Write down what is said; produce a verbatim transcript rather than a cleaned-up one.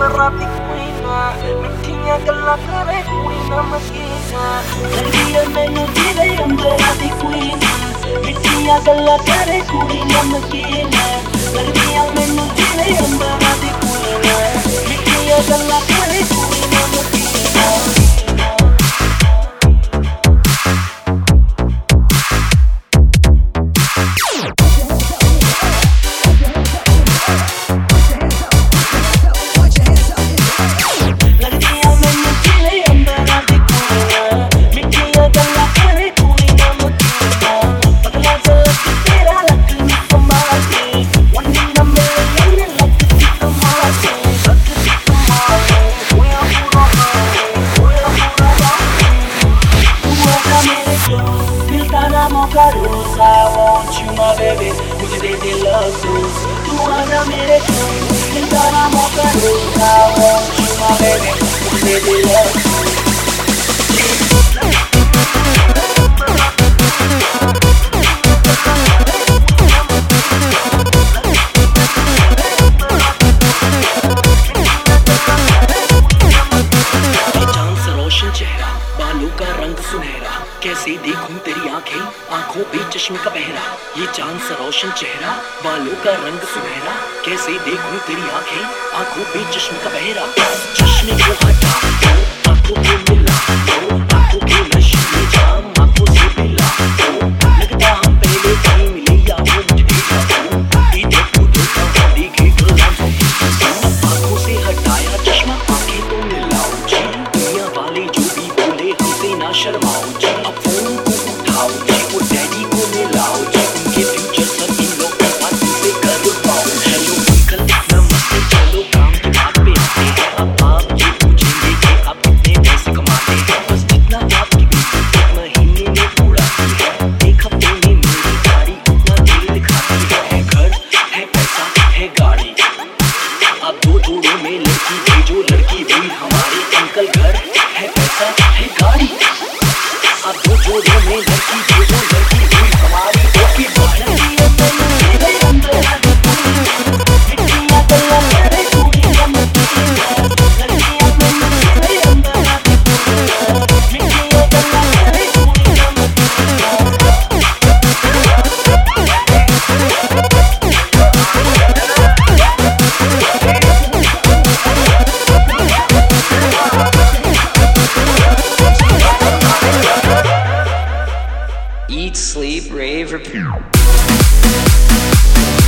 अंबरा दी कुइना मिठियां गल्लां करे कुड़ी नमकीना लड़कियां मैनू दिले अंबरा दी कुइना मिठियां गल्लां करे कुड़ी नमकीना लड़कियां मैनू दिले अंबरा दी कुइना मिठियां गल्लां करे कुड़ी नमकीना I want you my baby, मुझे दे दे love juice तू आना मेरे क्यों मिलता ना मौका रोज I want you my baby, मुझे दे दे love juice कैसे देखूं तेरी आंखें आंखों पे चश्मे का पहरा ये चांद सा रोशन चेहरा बालों का रंग सुनहरा कैसे देखूं तेरी आंखें आंखों पे चश्मे का पहरा चश्मे को हटा दो आंखों को मिला दो आंखों के नशे में जाम आंखों से मिला दो लगता हम पहले कहीं मिले या वो मुझे देखा दो ये देखो देखा वो देखे गलाम आंखों से हटाया चश्मा आंखें तो मिलाओ जी दुनिया वाले जो भी बोले हमसे ना शर्माओ जी Eat, sleep, rave, repeat.